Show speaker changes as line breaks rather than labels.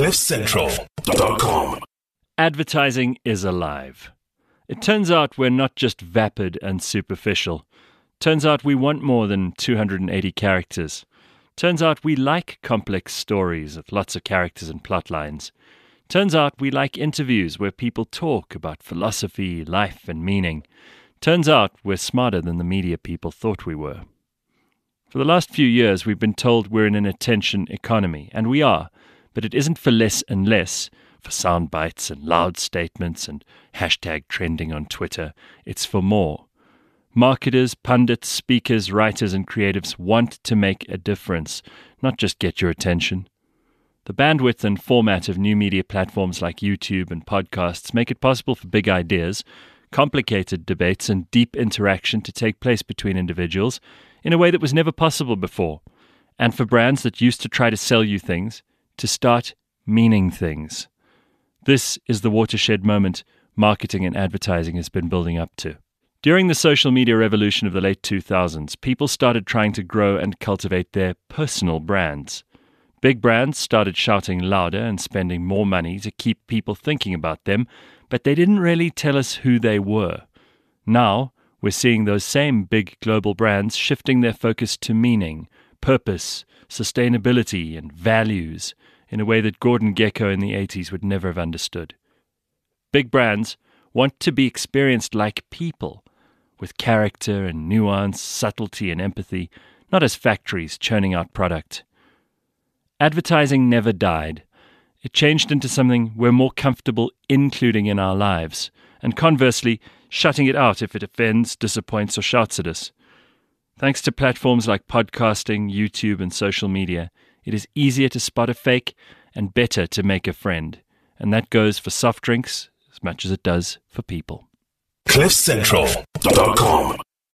CliffCentral.com.
Advertising is alive. It turns out we're not just vapid and superficial. Turns out we want more than 280 characters. Turns out we like complex stories with lots of characters and plot lines. Turns out we like interviews where people talk about philosophy, life, and meaning. Turns out we're smarter than the media people thought we were. For the last few years, we've been told we're in an attention economy, and we are, but it isn't for less and less, for sound bites and loud statements and hashtag trending on Twitter. It's for more. Marketers, pundits, speakers, writers, and creatives want to make a difference, not just get your attention. The bandwidth and format of new media platforms like YouTube and podcasts make it possible for big ideas, complicated debates, and deep interaction to take place between individuals in a way that was never possible before, and for brands that used to try to sell you things to start meaning things. This is the watershed moment marketing and advertising has been building up to. During the social media revolution of the late 2000s, people started trying to grow and cultivate their personal brands. Big brands started shouting louder and spending more money to keep people thinking about them, but they didn't really tell us who they were. Now, we're seeing those same big global brands shifting their focus to meaning, purpose, sustainability, and values in a way that Gordon Gekko in the 80s would never have understood. Big brands want to be experienced like people, with character and nuance, subtlety and empathy, not as factories churning out product. Advertising never died. It changed into something we're more comfortable including in our lives, and conversely, shutting it out if it offends, disappoints, or shouts at us. Thanks to platforms like podcasting, YouTube, and social media, it is easier to spot a fake and better to make a friend. And that goes for soft drinks as much as it does for people.
CliffCentral.com.